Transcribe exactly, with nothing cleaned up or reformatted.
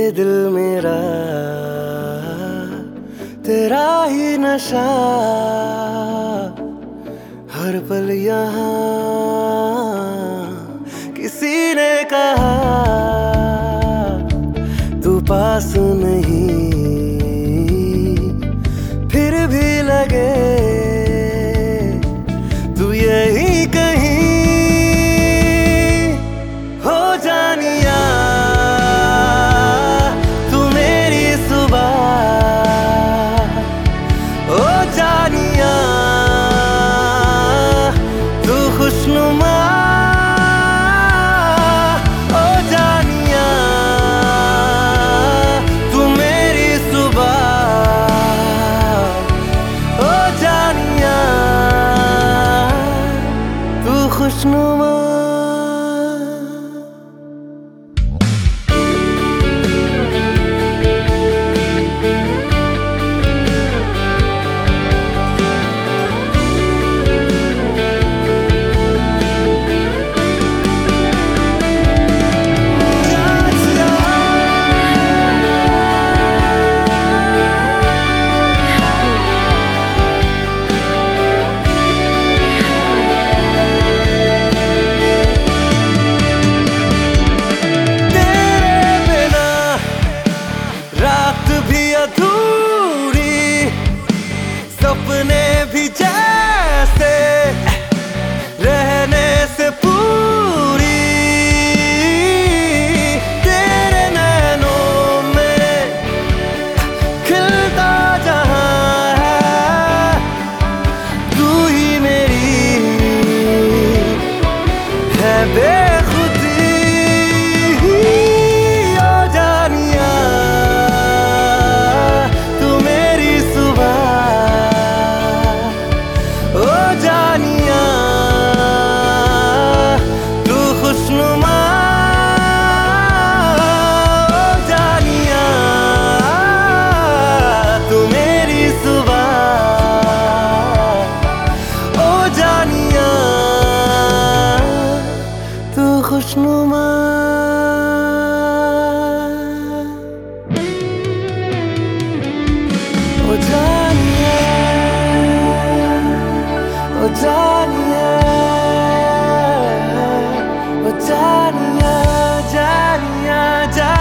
दिल मेरा तेरा ही नशा, हर पल यहाँ किसी ने कहा तू पास नहीं, फिर भी लगे तू यही कहीं हो जानिया। तू मेरी सुबह ओ जानिया, तू खुशनुमा ओ जानिया, तू मेरी सुबह ओ जानिया, तू खुशनुमा। रात भी अधूरी, सपने भी जैसे रहने से पूरी, तेरे नैनों में खिलता जहां है, तू ही मेरी है बेखुदी ओ जानिया, ओ जानिया, तू खुशनुमा ओ जानिया, तू मेरी सुबह ओ जानिया, तू खुशनुमा। ओ जानिया, ओ जानिया, ओ जानिया, जानिया, जानिया।